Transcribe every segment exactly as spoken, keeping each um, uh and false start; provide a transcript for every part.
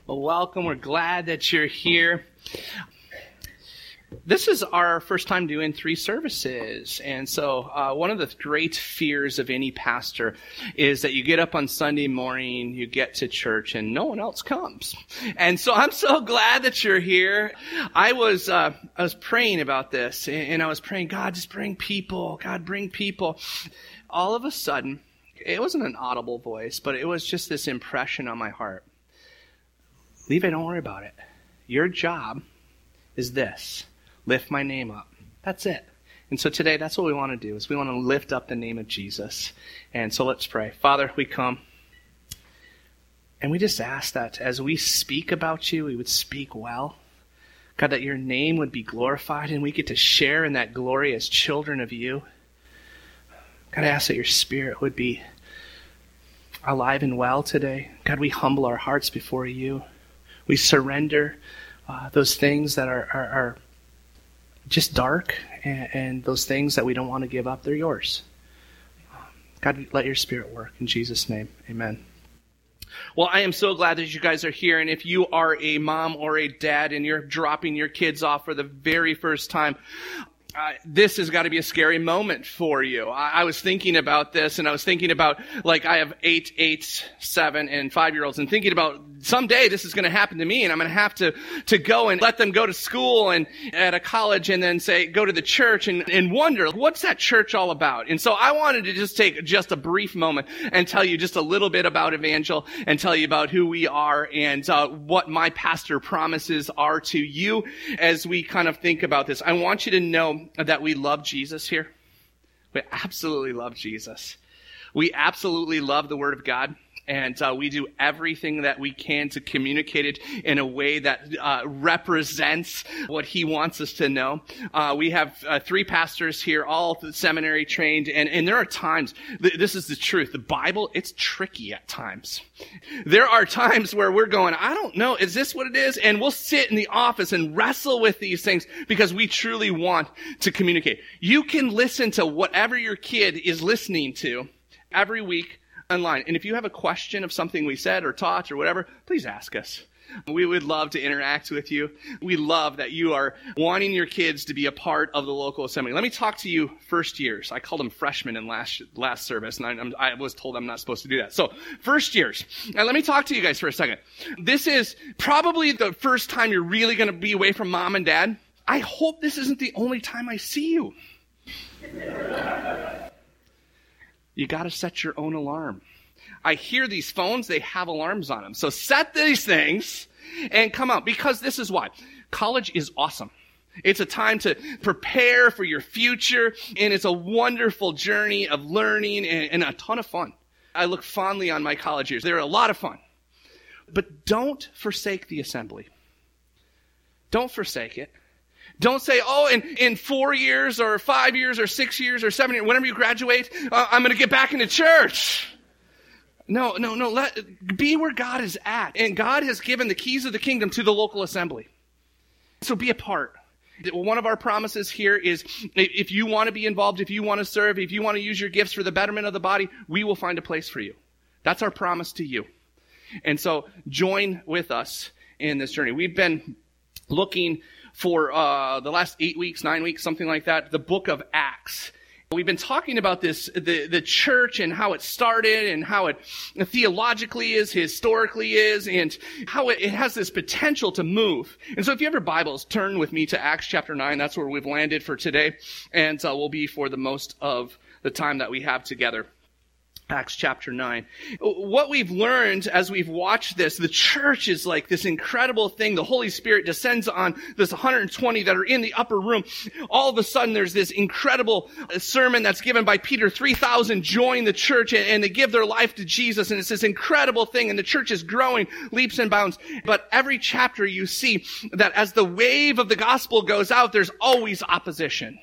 Well, welcome. We're glad that you're here. This is our first time doing three services. And so uh, one of the great fears of any pastor is that you get up on Sunday morning, you get to church, and no one else comes. And so I'm so glad that you're here. I was uh, I was praying about this, and I was praying, God, just bring people. God, bring people. All of a sudden, it wasn't an audible voice, but it was just this impression on my heart. Levi, don't worry about it. Your job is this. Lift my name up. That's it. And so today, that's what we want to do, is we want to lift up the name of Jesus. And so let's pray. Father, we come, and we just ask that as we speak about you, we would speak well. God, that your name would be glorified, and we get to share in that glory as children of you. God, I ask that your Spirit would be alive and well today. God, we humble our hearts before you. We surrender uh, those things that are, are, are just dark and, and those things that we don't want to give up. They're yours. God, let your Spirit work. In Jesus' name, amen. Well, I am so glad that you guys are here. And if you are a mom or a dad and you're dropping your kids off for the very first time, Uh, this has got to be a scary moment for you. I, I was thinking about this, and I was thinking about, like, I have eight, eight, seven, and five-year-olds, and thinking about someday this is going to happen to me, and I'm going to have to to go and let them go to school and at a college, and then say go to the church and, and wonder, what's that church all about? And so I wanted to just take just a brief moment and tell you just a little bit about Evangel, and tell you about who we are and uh, what my pastor promises are to you as we kind of think about this. I want you to know that we love Jesus here. We absolutely love Jesus. We absolutely love the Word of God. And uh, we do everything that we can to communicate it in a way that uh, represents what he wants us to know. Uh, we have uh, three pastors here, all seminary trained, and, and there are times, th- this is the truth, the Bible, it's tricky at times. There are times where we're going, I don't know, is this what it is? And we'll sit in the office and wrestle with these things because we truly want to communicate. You can listen to whatever your kid is listening to every week online. And if you have a question of something we said or taught or whatever, please ask us. We would love to interact with you. We love that you are wanting your kids to be a part of the local assembly. Let me talk to you first years. I called them freshmen in last last service, and I, I'm, I was told I'm not supposed to do that. So first years. Now let me talk to you guys for a second. This is probably the first time you're really going to be away from mom and dad. I hope this isn't the only time I see you. You got to set your own alarm. I hear these phones, they have alarms on them. So set these things and come out, because this is why. College is awesome. It's a time to prepare for your future, and it's a wonderful journey of learning and, and a ton of fun. I look fondly on my college years. They're a lot of fun. But don't forsake the assembly. Don't forsake it. Don't say, oh, in, in four years or five years or six years or seven years, whenever you graduate, uh, I'm going to get back into church. No, no, no. Let, be where God is at. And God has given the keys of the kingdom to the local assembly. So be a part. One of our promises here is if you want to be involved, if you want to serve, if you want to use your gifts for the betterment of the body, we will find a place for you. That's our promise to you. And so join with us in this journey. We've been looking for uh, the last eight weeks, nine weeks, something like that, the book of Acts. We've been talking about this, the, the church and how it started and how it theologically is, historically is, and how it, it has this potential to move. And so if you have your Bibles, turn with me to Acts chapter nine. That's where we've landed for today. And uh, we'll be for the most of the time that we have together. Acts chapter nine. What we've learned as we've watched this, the church is like this incredible thing. The Holy Spirit descends on this one hundred twenty that are in the upper room. All of a sudden, there's this incredible sermon that's given by Peter. three thousand join the church and, and they give their life to Jesus. And it's this incredible thing. And the church is growing leaps and bounds. But every chapter you see that as the wave of the gospel goes out, there's always opposition.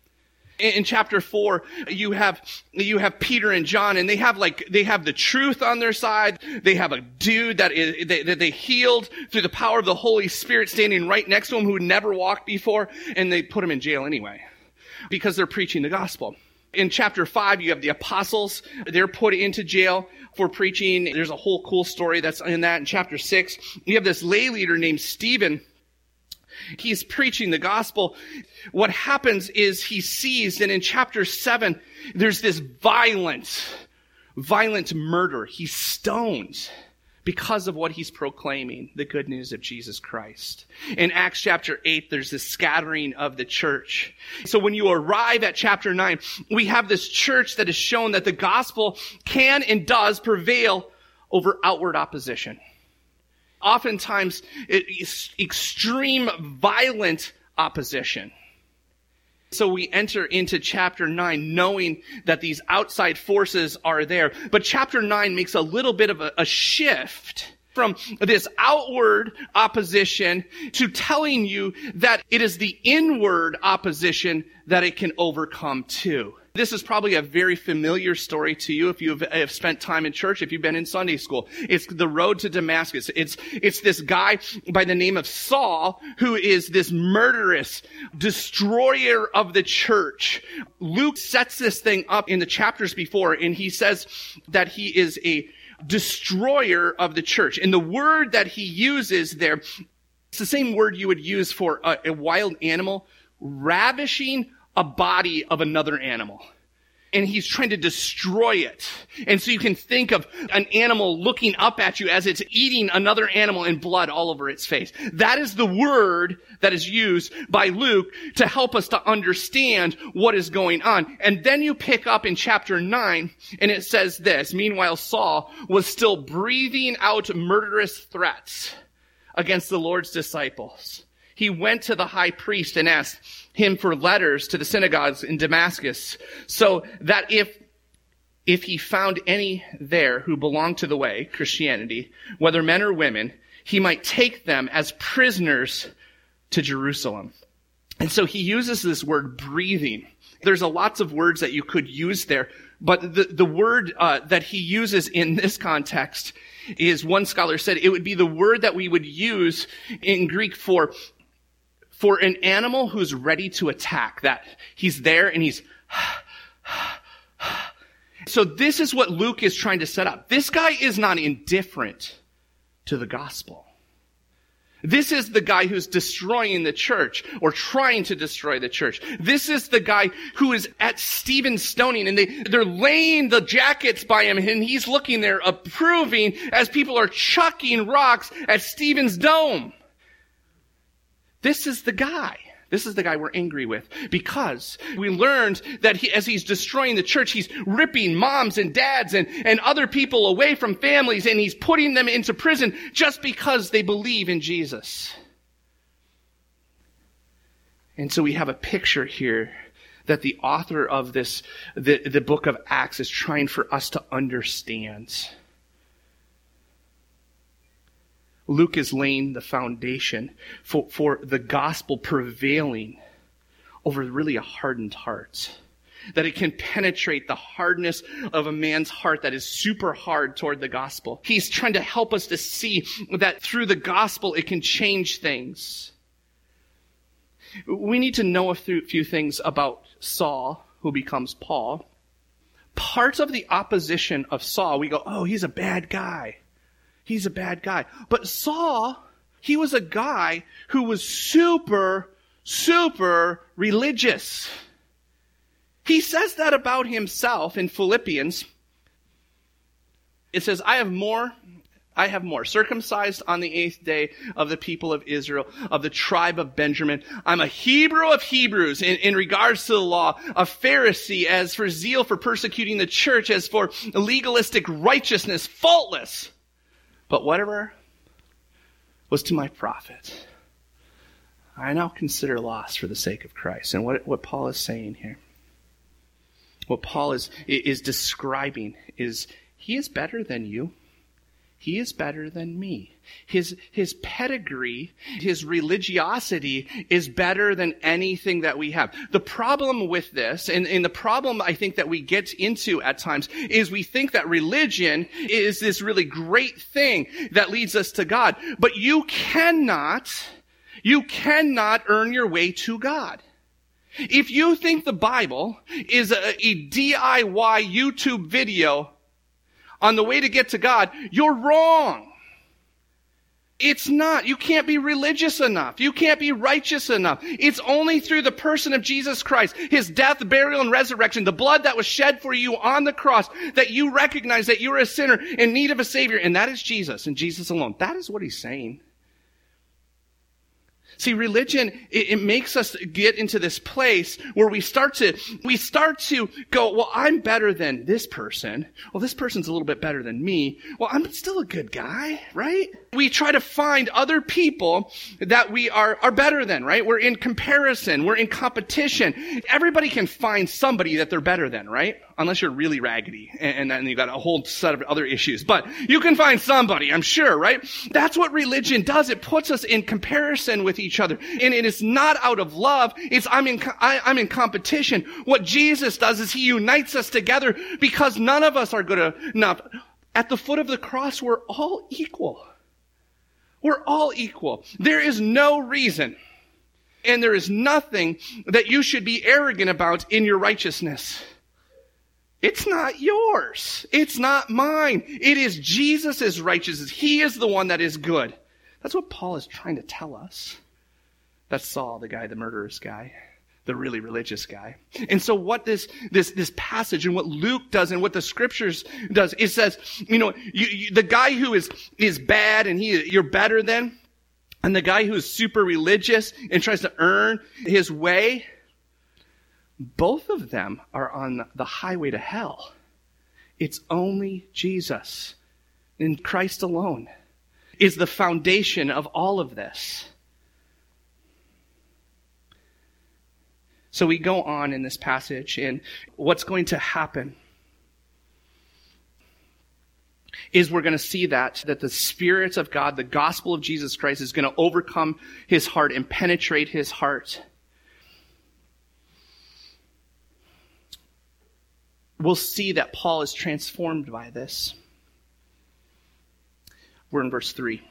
In chapter four, you have, you have Peter and John, and they have like, they have the truth on their side. They have a dude that is, they, that they healed through the power of the Holy Spirit standing right next to him who had never walked before, and they put him in jail anyway because they're preaching the gospel. In chapter five, you have the apostles. They're put into jail for preaching. There's a whole cool story that's in that. In chapter six, you have this lay leader named Stephen. He's preaching the gospel. What happens is he sees, and in chapter seven, there's this violent, violent murder. He's stoned because of what he's proclaiming, the good news of Jesus Christ. In Acts chapter eight, there's this scattering of the church. So when you arrive at chapter nine, we have this church that has shown that the gospel can and does prevail over outward opposition. Oftentimes, it is extreme, violent opposition. So we enter into chapter nine knowing that these outside forces are there. But chapter nine makes a little bit of a, a shift from this outward opposition to telling you that it is the inward opposition that it can overcome too. This is probably a very familiar story to you if you have spent time in church, if you've been in Sunday school. It's the road to Damascus. It's, it's this guy by the name of Saul who is this murderous destroyer of the church. Luke sets this thing up in the chapters before, and he says that he is a destroyer of the church. And the word that he uses there, it's the same word you would use for a, a wild animal, ravishing a body of another animal. And he's trying to destroy it. And so you can think of an animal looking up at you as it's eating another animal and blood all over its face. That is the word that is used by Luke to help us to understand what is going on. And then you pick up in chapter nine, and it says this: meanwhile, Saul was still breathing out murderous threats against the Lord's disciples. He went to the high priest and asked him for letters to the synagogues in Damascus, so that if if he found any there who belonged to the way, Christianity, whether men or women, he might take them as prisoners to Jerusalem. And so he uses this word breathing. There's a lots of words that you could use there, but the, the word uh, that he uses in this context is, one scholar said, it would be the word that we would use in Greek for For an animal who's ready to attack, that he's there and he's... So this is what Luke is trying to set up. This guy is not indifferent to the gospel. This is the guy who's destroying the church or trying to destroy the church. This is the guy who is at Stephen's stoning, and they, they're laying the jackets by him, and he's looking there approving as people are chucking rocks at Stephen's dome. This is the guy. This is the guy we're angry with, because we learned that he, as he's destroying the church, he's ripping moms and dads and, and other people away from families, and he's putting them into prison just because they believe in Jesus. And so we have a picture here that the author of this, the, the book of Acts, is trying for us to understand. Luke is laying the foundation for, for the gospel prevailing over really a hardened heart. That it can penetrate the hardness of a man's heart that is super hard toward the gospel. He's trying to help us to see that through the gospel it can change things. We need to know a few, few things about Saul, who becomes Paul. Part of the opposition of Saul, we go, oh, he's a bad guy. He's a bad guy. But Saul, he was a guy who was super, super religious. He says that about himself in Philippians. It says, I have more, I have more. Circumcised on the eighth day of the people of Israel, of the tribe of Benjamin. I'm a Hebrew of Hebrews in, in regards to the law, a Pharisee as for zeal for persecuting the church, as for legalistic righteousness, faultless. But whatever was to my profit, I now consider loss for the sake of Christ. And what, what Paul is saying here, what Paul is, is describing is, he is better than you. He is better than me. His, his pedigree, his religiosity is better than anything that we have. The problem with this, and, and the problem I think that we get into at times, is we think that religion is this really great thing that leads us to God. But you cannot, you cannot earn your way to God. If you think the Bible is a, a D I Y YouTube video on the way to get to God, you're wrong. It's not. You can't be religious enough. You can't be righteous enough. It's only through the person of Jesus Christ, his death, burial, and resurrection, the blood that was shed for you on the cross, that you recognize that you're a sinner in need of a Savior, and that is Jesus and Jesus alone. That is what he's saying. See, religion, it, it makes us get into this place where we start to, we start to go, well, I'm better than this person. Well, this person's a little bit better than me. Well, I'm still a good guy, right? We try to find other people that we are, are better than, right? We're in comparison. We're in competition. Everybody can find somebody that they're better than, right? Unless you're really raggedy, and, and then you've got a whole set of other issues. But you can find somebody, I'm sure, right? That's what religion does. It puts us in comparison with each other. And it is not out of love. It's I'm in, I, I'm in competition. What Jesus does is he unites us together because none of us are good enough. At the foot of the cross, we're all equal. We're all equal. There is no reason, and there is nothing that you should be arrogant about in your righteousness. It's not yours. It's not mine. It is Jesus' righteousness. He is the one that is good. That's what Paul is trying to tell us. That's Saul, the guy, the murderous guy, the really religious guy. And so what this, this, this passage and what Luke does and what the scriptures does, it says, you know, you, you, the guy who is, is bad and he, you're better than, and the guy who is super religious and tries to earn his way, both of them are on the highway to hell. It's only Jesus and Christ alone is the foundation of all of this. So we go on in this passage, and what's going to happen is we're going to see that, that the Spirit of God, the gospel of Jesus Christ, is going to overcome his heart and penetrate his heart. We'll see that Paul is transformed by this. We're in verse three.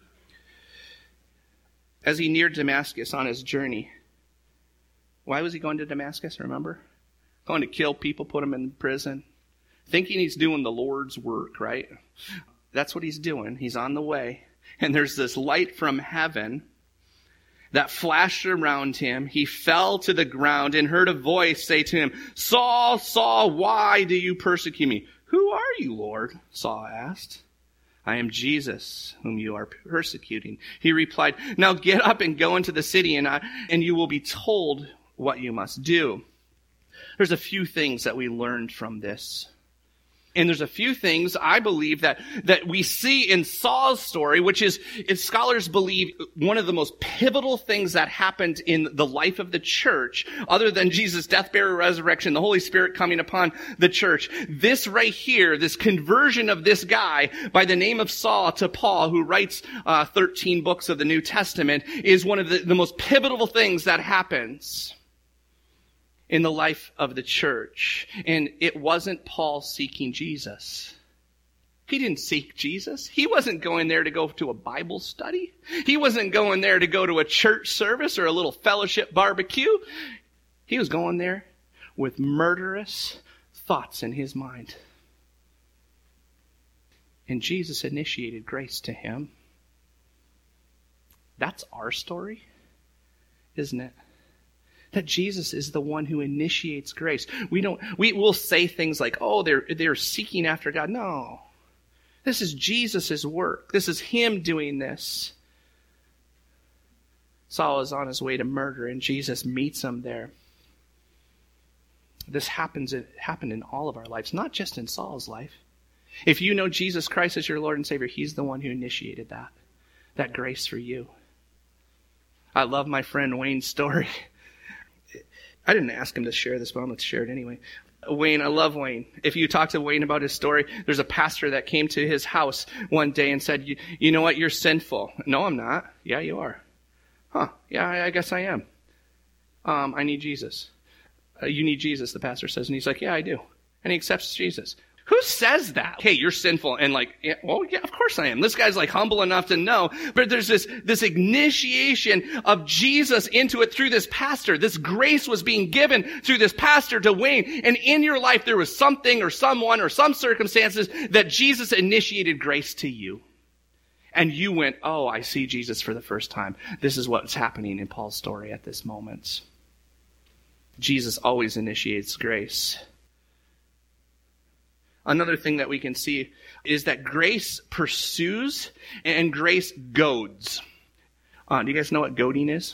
As he neared Damascus on his journey. Why was he going to Damascus, remember? Going to kill people, put them in prison. Thinking he's doing the Lord's work, right? That's what he's doing. He's on the way. And there's this light from heaven that flashed around him. He fell to the ground and heard a voice say to him, Saul, Saul, why do you persecute me? Who are you, Lord? Saul asked. I am Jesus, whom you are persecuting. He replied, now get up and go into the city, and, I, and you will be told what you must do. There's a few things that we learned from this. And there's a few things I believe that, that we see in Saul's story, which is, is, scholars believe, one of the most pivotal things that happened in the life of the church, other than Jesus' death, burial, resurrection, the Holy Spirit coming upon the church. This right here, this conversion of this guy by the name of Saul to Paul, who writes uh, thirteen books of the New Testament, is one of the, the most pivotal things that happens in the life of the church. And it wasn't Paul seeking Jesus. He didn't seek Jesus. He wasn't going there to go to a Bible study. He wasn't going there to go to a church service or a little fellowship barbecue. He was going there with murderous thoughts in his mind. And Jesus initiated grace to him. That's our story, isn't it? That Jesus is the one who initiates grace. We don't, we will say things like, oh, they're, they're seeking after God. No. This is Jesus' work. This is him doing this. Saul is on his way to murder, and Jesus meets him there. This happens, it happened in all of our lives, not just in Saul's life. If you know Jesus Christ as your Lord and Savior, he's the one who initiated that, that grace for you. I love my friend Wayne's story. I didn't ask him to share this, but I'm going to share it anyway. Wayne, I love Wayne. If you talk to Wayne about his story, there's a pastor that came to his house one day and said, you, you know what, you're sinful. No, I'm not. Yeah, you are. Huh, yeah, I, I guess I am. Um, I need Jesus. Uh, you need Jesus, the pastor says. And he's like, yeah, I do. And he accepts Jesus. Who says that? Hey, you're sinful. And like, yeah, well, yeah, of course I am. This guy's like humble enough to know. But there's this, this initiation of Jesus into it through this pastor. This grace was being given through this pastor to Wayne. And in your life, there was something or someone or some circumstances that Jesus initiated grace to you. And you went, oh, I see Jesus for the first time. This is what's happening in Paul's story at this moment. Jesus always initiates grace. Another thing that we can see is that grace pursues and grace goads. Uh, do you guys know what goading is?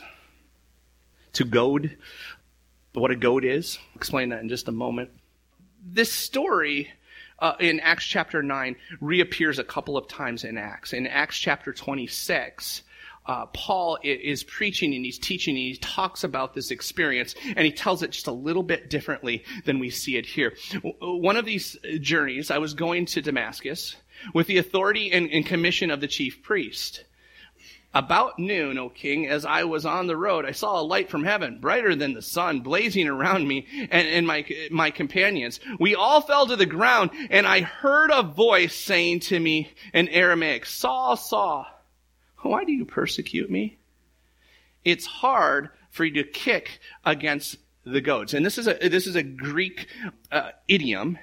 To goad. What a goad is. I'll explain that in just a moment. This story uh, in Acts chapter nine reappears a couple of times in Acts. In Acts chapter twenty-six, Uh, Paul is preaching and he's teaching and he talks about this experience and he tells it just a little bit differently than we see it here. One of these journeys, I was going to Damascus with the authority and, and commission of the chief priest. About noon, O king, as I was on the road, I saw a light from heaven, brighter than the sun, blazing around me and, and my, my companions. We all fell to the ground and I heard a voice saying to me in Aramaic, Saul, Saul, why do you persecute me? It's hard for you to kick against the goads. And this is a this is a Greek uh, idiom.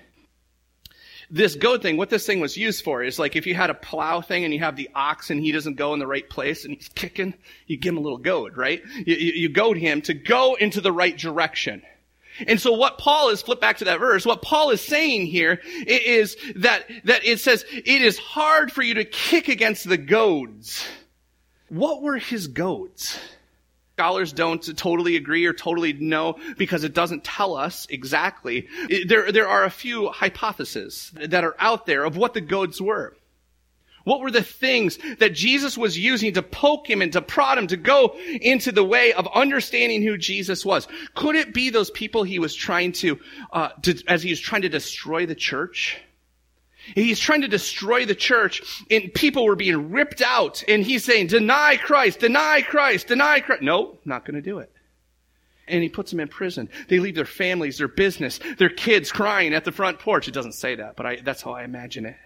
This goad thing, what this thing was used for is like if you had a plow thing and you have the ox and he doesn't go in the right place and he's kicking, you give him a little goad, right? You, you, you goad him to go into the right direction. And so what Paul is, flip back to that verse, what Paul is saying here is that, that it says, it is hard for you to kick against the goads. What were his goads? Scholars don't totally agree or totally know because it doesn't tell us exactly. There, there are a few hypotheses that are out there of what the goads were. What were the things that Jesus was using to poke him and to prod him to go into the way of understanding who Jesus was? Could it be those people he was trying to, uh, to as he was trying to destroy the church? He's trying to destroy the church and people were being ripped out and he's saying, deny Christ, deny Christ, deny Christ. No, not going to do it. And he puts them in prison. They leave their families, their business, their kids crying at the front porch. It doesn't say that, but I, that's how I imagine it.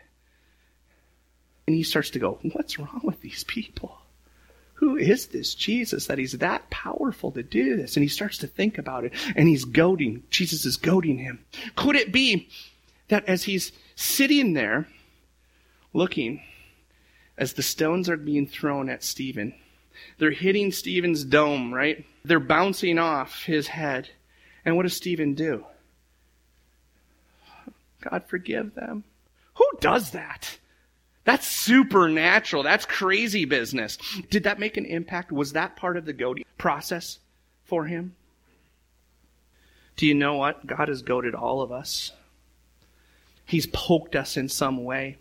And he starts to go, what's wrong with these people? Who is this Jesus that he's that powerful to do this? And he starts to think about it and he's goading. Jesus is goading him. Could it be that as he's sitting there looking, as the stones are being thrown at Stephen, they're hitting Stephen's dome, right? They're bouncing off his head. And what does Stephen do? God forgive them. Who does that? That's supernatural. That's crazy business. Did that make an impact? Was that part of the goading process for him? Do you know what? God has goaded all of us. He's poked us in some way.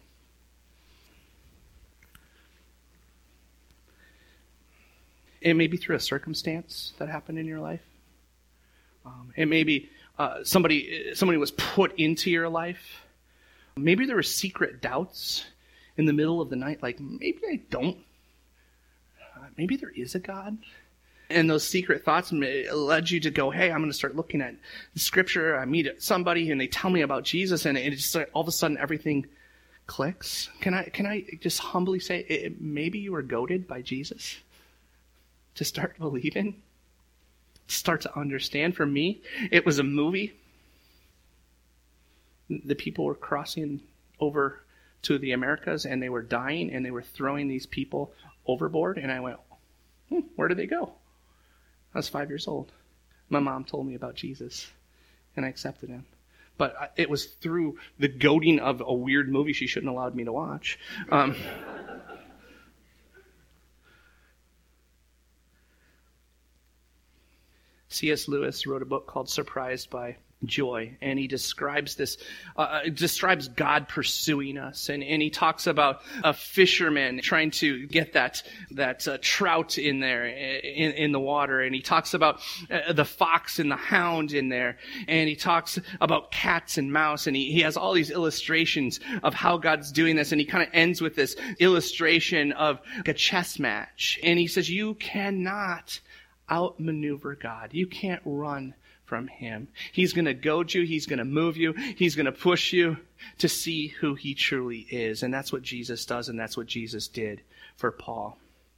It may be through a circumstance that happened in your life. Um, it may be uh, somebody somebody was put into your life. Maybe there were secret doubts in the middle of the night, like maybe I don't. Uh, maybe there is a God. And those secret thoughts led you to go, hey, I'm going to start looking at the scripture. I meet somebody and they tell me about Jesus and it just all of a sudden everything clicks. Can I can I just humbly say, it, maybe you were goaded by Jesus to start believing, start to understand. For me, it was a movie. The people were crossing over to the Americas and they were dying and they were throwing these people overboard. And I went, hmm, where did they go? I was five years old. My mom told me about Jesus, and I accepted him. But it was through the goading of a weird movie she shouldn't have allowed me to watch. Um, C S Lewis wrote a book called Surprised by Joy, and he describes this, uh, describes God pursuing us, and, and he talks about a fisherman trying to get that that uh, trout in there, in, in the water, and he talks about uh, the fox and the hound in there, and he talks about cats and mouse, and he, he has all these illustrations of how God's doing this, and he kind of ends with this illustration of a chess match, and he says, you cannot outmaneuver God. You can't run from him. He's going to goad you. He's going to move you. He's going to push you to see who he truly is. And that's what Jesus does, and that's what Jesus did for Paul.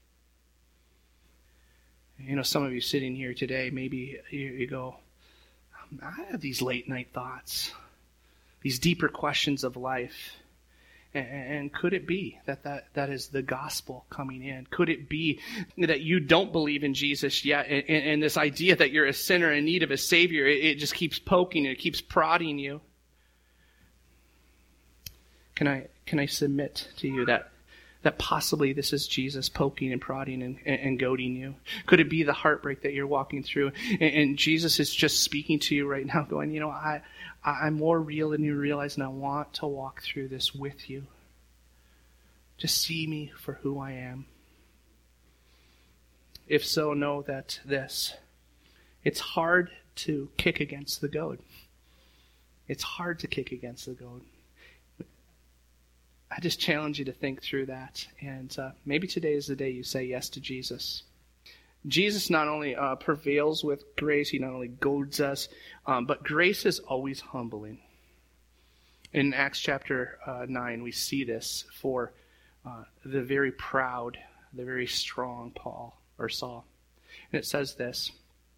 You know, some of you sitting here today, maybe you, you go, I have these late night thoughts, these deeper questions of life. And, and could it be that, that that is the gospel coming in? Could it be that you don't believe in Jesus yet? And, and, and this idea that you're a sinner in need of a Savior, it, it just keeps poking, it keeps prodding you. Can I can I submit to you that that possibly this is Jesus poking and prodding and, and, and goading you? Could it be the heartbreak that you're walking through? And, and Jesus is just speaking to you right now going, you know, I, I, I'm more real than you realize, and I want to walk through this with you. Just see me for who I am. If so, know that this, it's hard to kick against the goad. It's hard to kick against the goad. I just challenge you to think through that. And uh, maybe today is the day you say yes to Jesus. Jesus not only uh, prevails with grace, he not only goads us, um, but grace is always humbling. In Acts chapter uh, nine, we see this for uh, the very proud, the very strong Paul or Saul. And it says this,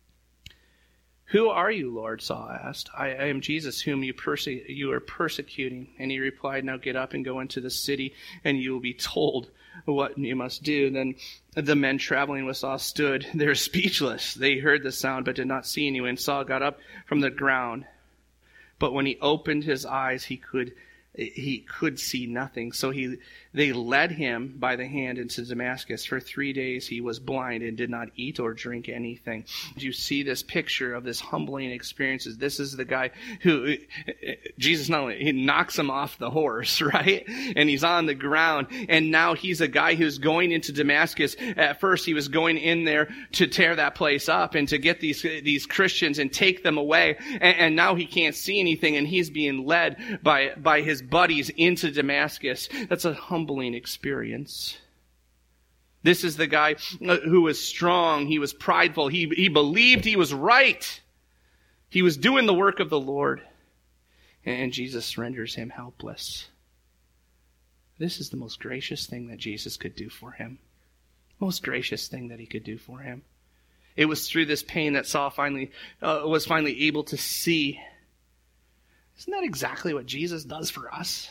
"Who are you, Lord?" Saul asked. I, I am Jesus, whom you, perse- you are persecuting. And he replied, "Now get up and go into the city, and you will be told what you must do." Then the men traveling with Saul stood there speechless. They heard the sound, but did not see anyone. Saul got up from the ground, but when he opened his eyes, he could he could see nothing. So he they led him by the hand into Damascus. For three days he was blind and did not eat or drink anything. You see this picture of this humbling experiences. This is the guy who, Jesus not only, he knocks him off the horse, right? And he's on the ground. And now he's a guy who's going into Damascus. At first he was going in there to tear that place up and to get these, these Christians and take them away. And, and now he can't see anything, and he's being led by, by his buddies into Damascus. That's a humbling experience. This is the guy who was strong. He was prideful. He, he believed he was right. He was doing the work of the Lord. And Jesus renders him helpless. This is the most gracious thing that Jesus could do for him. Most gracious thing that he could do for him. It was through this pain that Saul finally uh, was finally able to see. Isn't that exactly what Jesus does for us?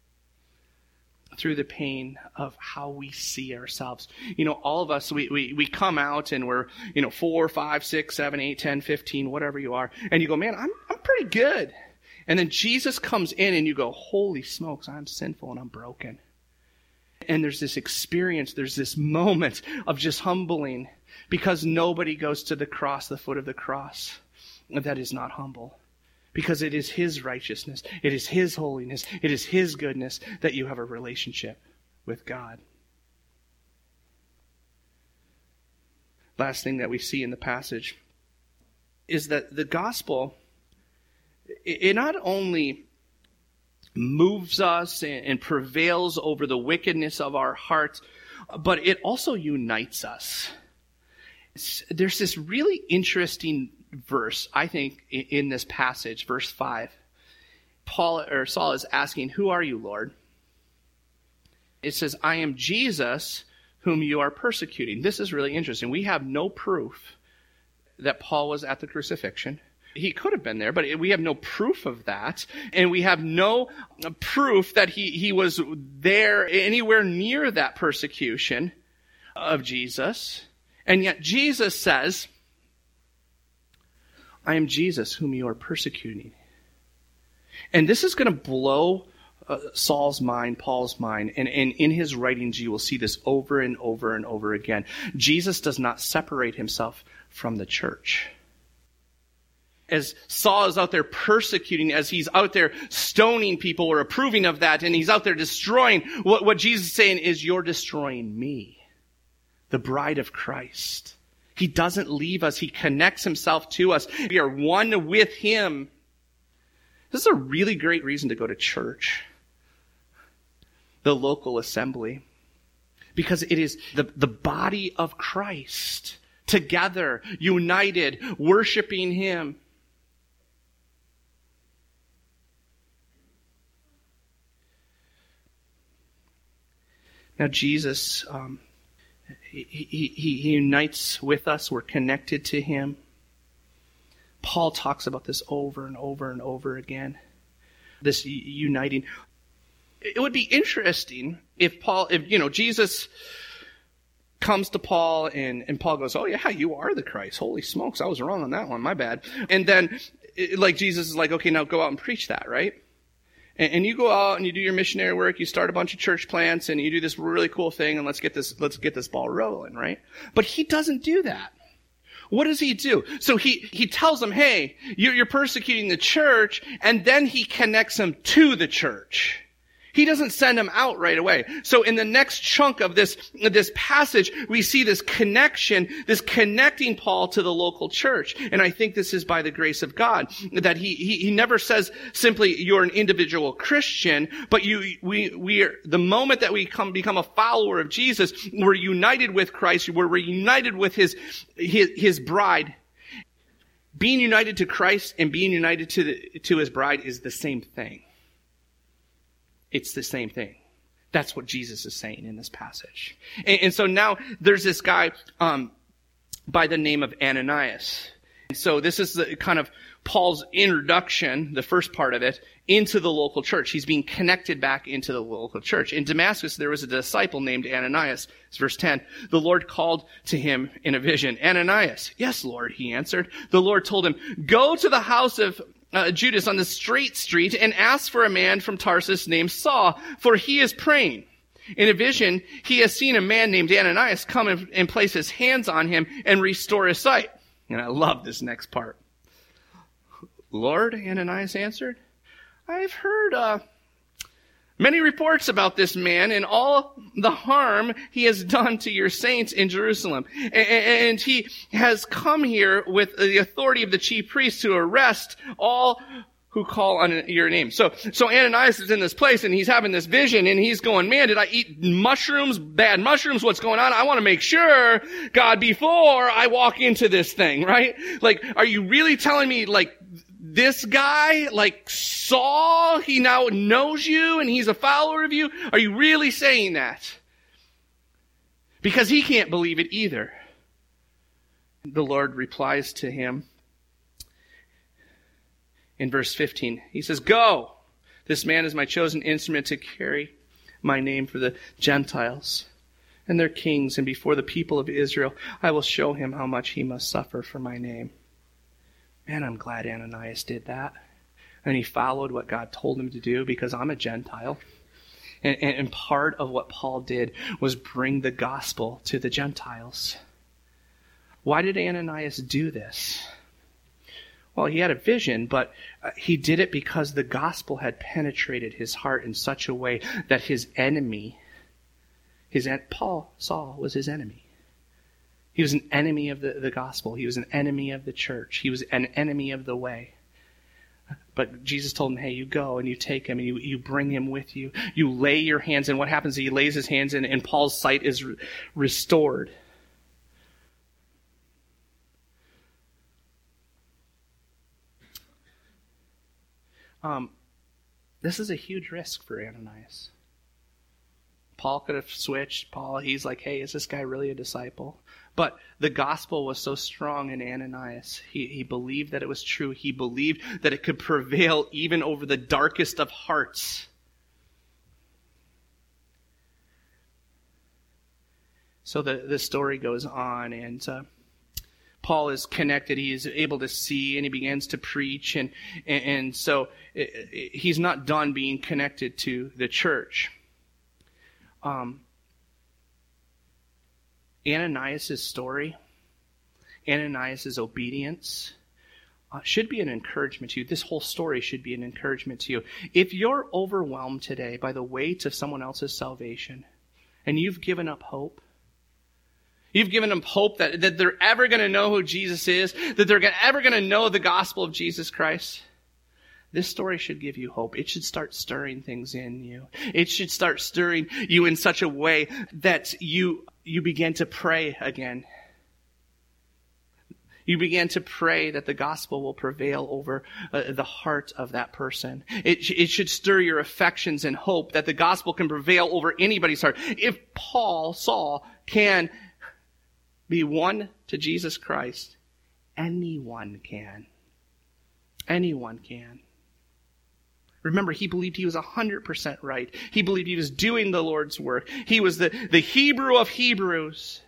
Through the pain of how we see ourselves. You know, all of us, we, we, we come out and we're, you know, four, five, six, seven, eight, ten, fifteen, whatever you are. And you go, man, I'm, I'm pretty good. And then Jesus comes in and you go, holy smokes, I'm sinful and I'm broken. And there's this experience, there's this moment of just humbling, because nobody goes to the cross, the foot of the cross, that is not humble. Because it is his righteousness, it is his holiness, it is his goodness that you have a relationship with God. Last thing that we see in the passage is that the gospel, it not only moves us and prevails over the wickedness of our hearts, but it also unites us. There's this really interesting verse, I think, in this passage, verse five. Paul or Saul is asking, "Who are you, Lord?" It says, "I am Jesus, whom you are persecuting." This is really interesting. We have no proof that Paul was at the crucifixion. He could have been there, but we have no proof of that. And we have no proof that he, he was there anywhere near that persecution of Jesus. And yet Jesus says, "I am Jesus whom you are persecuting." And this is going to blow uh, Saul's mind, Paul's mind. And, and in his writings, you will see this over and over and over again. Jesus does not separate himself from the church. As Saul is out there persecuting, as he's out there stoning people or approving of that, and he's out there destroying, what, what Jesus is saying is, you're destroying me, the bride of Christ. He doesn't leave us. He connects himself to us. We are one with him. This is a really great reason to go to church, the local assembly, because it is the, the body of Christ, together, united, worshiping him. Now Jesus, um, he, he, he unites with us. We're connected to him. Paul talks about this over and over and over again. This uniting. It would be interesting if Paul, if, you know, Jesus comes to Paul and, and Paul goes, oh yeah, you are the Christ. Holy smokes, I was wrong on that one. My bad. And then it, like Jesus is like, okay, now go out and preach that, right? And, and you go out and you do your missionary work. You start a bunch of church plants and you do this really cool thing and let's get this, let's get this ball rolling, right? But he doesn't do that. What does he do? So he, he tells them, hey, you're, you're persecuting the church, and then he connects them to the church. He doesn't send them out right away. So in the next chunk of this, this passage, we see this connection, this connecting Paul to the local church. And I think this is by the grace of God, that he, he, he never says simply you're an individual Christian, but you, we, we are, the moment that we come, become a follower of Jesus, we're united with Christ, we're reunited with his, his, his bride. Being united to Christ and being united to the, to his bride is the same thing. It's the same thing. That's what Jesus is saying in this passage. And, and so now there's this guy um, by the name of Ananias. And so this is the kind of Paul's introduction, the first part of it, into the local church. He's being connected back into the local church. In Damascus, there was a disciple named Ananias. It's verse ten. The Lord called to him in a vision, Ananias. Yes, Lord, he answered. The Lord told him, go to the house of Uh, Judas on the straight street and ask for a man from Tarsus named Saul, for he is praying. In a vision, he has seen a man named Ananias come and, and place his hands on him and restore his sight. And I love this next part. Lord, Ananias answered, I've heard uh, many reports about this man and all the harm he has done to your saints in Jerusalem. And, and he has come here with the authority of the chief priests to arrest all who call on your name. So, so Ananias is in this place and he's having this vision and he's going, man, did I eat mushrooms, bad mushrooms? What's going on? I want to make sure, God, before I walk into this thing, right? Like, are you really telling me, like, this guy, like Saul, he now knows you and he's a follower of you? Are you really saying that? Because he can't believe it either. The Lord replies to him in verse fifteen. He says, go. This man is my chosen instrument to carry my name for the Gentiles and their kings, and before the people of Israel, I will show him how much he must suffer for my name. Man, I'm glad Ananias did that. And he followed what God told him to do, because I'm a Gentile. And, and, and part of what Paul did was bring the gospel to the Gentiles. Why did Ananias do this? Well, he had a vision, but uh, he did it because the gospel had penetrated his heart in such a way that his enemy, his Paul, Saul, was his enemy. He was an enemy of the, the gospel. He was an enemy of the church. He was an enemy of the way. But Jesus told him, hey, you go and you take him and you, you bring him with you. You lay your hands in. What happens? He lays his hands in and Paul's sight is re- restored. Um, this is a huge risk for Ananias. Paul could have switched. Paul, he's like, hey, is this guy really a disciple? But the gospel was so strong in Ananias. He, he believed that it was true. He believed that it could prevail even over the darkest of hearts. So the, the story goes on, and uh, Paul is connected. He is able to see, and he begins to preach. And, and, and so it, it, he's not done being connected to the church. Um, Ananias' story, Ananias' obedience, uh, should be an encouragement to you. This whole story should be an encouragement to you. If you're overwhelmed today by the weight of someone else's salvation, and you've given up hope, you've given them hope that, that they're ever going to know who Jesus is, that they're gonna, ever going to know the gospel of Jesus Christ, this story should give you hope. It should start stirring things in you. It should start stirring you in such a way that you you begin to pray again. You begin to pray that the gospel will prevail over uh, the heart of that person. It, it should stir your affections and hope that the gospel can prevail over anybody's heart. If Paul, Saul, can be won to Jesus Christ, anyone can. Anyone can. Remember, he believed he was one hundred percent right. He believed he was doing the Lord's work. He was the, the Hebrew of Hebrews.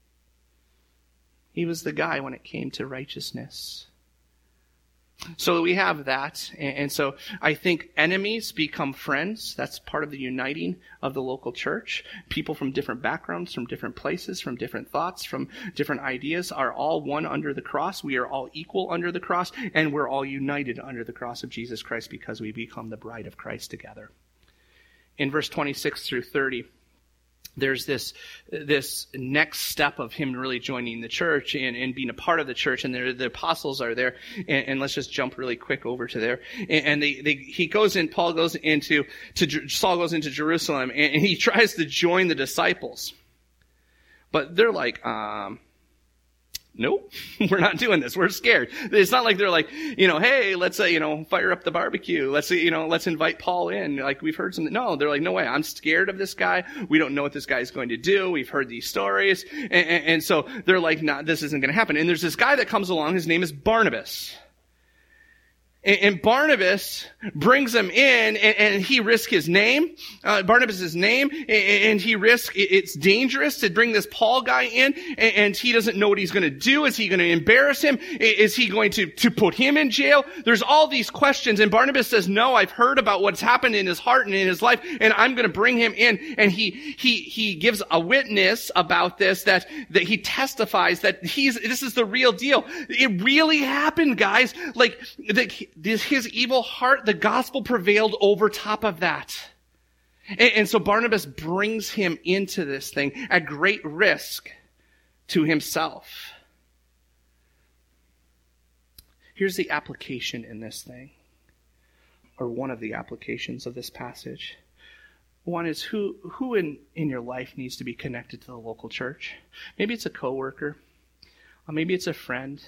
He was the guy when it came to righteousness. So we have that. And, and so I think enemies become friends. That's part of the uniting of the local church. People from different backgrounds, from different places, from different thoughts, from different ideas are all one under the cross. We are all equal under the cross, and we're all united under the cross of Jesus Christ because we become the bride of Christ together. In verse twenty-six through thirty, there's this this next step of him really joining the church and, and being a part of the church, and there, the apostles are there. And, and let's just jump really quick over to there. And, and they, they, he goes in. Paul goes into to Saul goes into Jerusalem, and, and he tries to join the disciples, but they're like, um. Nope, we're not doing this. We're scared. It's not like they're like, you know, hey, let's, uh, you know, fire up the barbecue. Let's, you know, let's invite Paul in. Like we've heard something. No, they're like, no way. I'm scared of this guy. We don't know what this guy is going to do. We've heard these stories. And, and, and so they're like, nah, this isn't going to happen. And there's this guy that comes along. His name is Barnabas. And Barnabas brings him in, and, and he risks his name, uh, Barnabas' name, and he risks, it's dangerous to bring this Paul guy in, and, and he doesn't know what he's going to do. Is he going to embarrass him? Is he going to, to put him in jail? There's all these questions, and Barnabas says, no, I've heard about what's happened in his heart and in his life, and I'm going to bring him in. And he, he, he gives a witness about this, that, that he testifies that he's, this is the real deal. It really happened, guys. Like, that his evil heart, the gospel prevailed over top of that. And, and so Barnabas brings him into this thing at great risk to himself. Here's the application in this thing, or one of the applications of this passage. One is who who in, in your life needs to be connected to the local church? Maybe it's a coworker, or maybe it's a friend.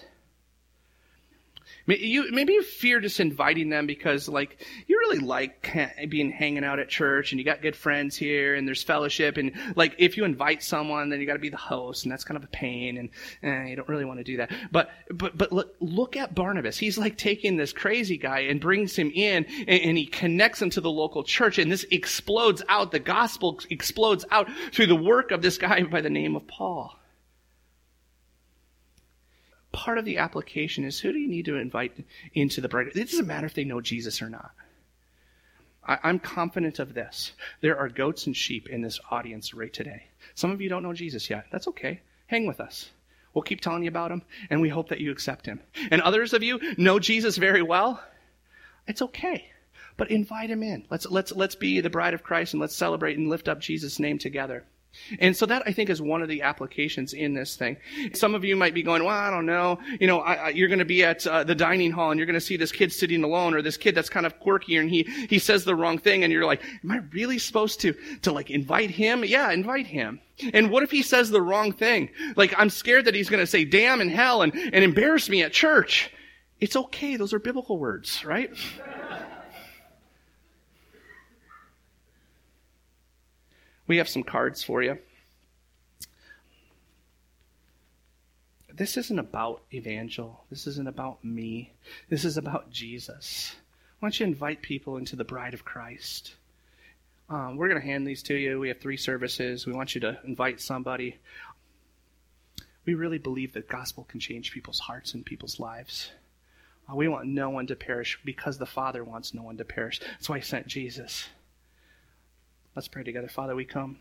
You, maybe you fear just inviting them because, like, you really like being hanging out at church and you got good friends here and there's fellowship. And, like, if you invite someone, then you got to be the host, and that's kind of a pain, and eh, you don't really want to do that. But but but look, look at Barnabas. He's, like, taking this crazy guy and brings him in, and, and he connects him to the local church, and this explodes out. The gospel explodes out through the work of this guy by the name of Paul. Part of the application is, who do you need to invite into the bride? It doesn't matter if they know Jesus or not. I, I'm confident of this. There are goats and sheep in this audience right today. Some of you don't know Jesus yet. That's okay. Hang with us. We'll keep telling you about him, and we hope that you accept him. And others of you know Jesus very well. It's okay. But invite him in. Let's, let's, let's be the bride of Christ, and let's celebrate and lift up Jesus' name together. And so that, I think, is one of the applications in this thing. Some of you might be going, well, I don't know. You know, I, I, you're going to be at uh, the dining hall and you're going to see this kid sitting alone, or this kid that's kind of quirky and he, he says the wrong thing. And you're like, am I really supposed to, to like invite him? Yeah, invite him. And what if he says the wrong thing? Like, I'm scared that he's going to say damn and hell and, and embarrass me at church. It's okay. Those are biblical words, right? We have some cards for you. This isn't about evangel. This isn't about me. This is about Jesus. Why don't you invite people into the bride of Christ? Um, we're going to hand these to you. We have three services. We want you to invite somebody. We really believe that gospel can change people's hearts and people's lives. Uh, we want no one to perish because the Father wants no one to perish. That's why he sent Jesus. Let's pray together. Father, we come.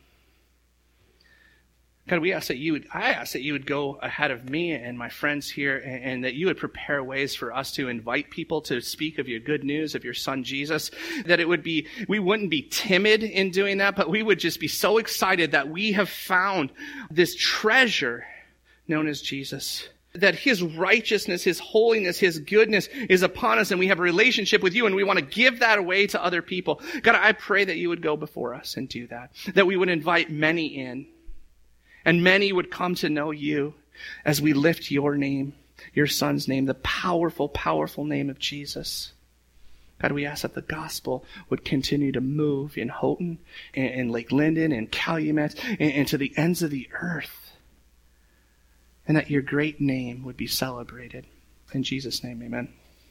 God, we ask that you would, I ask that you would go ahead of me and my friends here, and, and that you would prepare ways for us to invite people to speak of your good news, of your son Jesus, that it would be, we wouldn't be timid in doing that, but we would just be so excited that we have found this treasure known as Jesus. That his righteousness, his holiness, his goodness is upon us, and we have a relationship with you, and we want to give that away to other people. God, I pray that you would go before us and do that. That we would invite many in, and many would come to know you as we lift your name. your son's name, the powerful, powerful name of Jesus. God, we ask that the gospel would continue to move in Houghton, and, and Lake Linden, and Calumet, and, and to the ends of the earth. And that your great name would be celebrated. In Jesus' name, amen.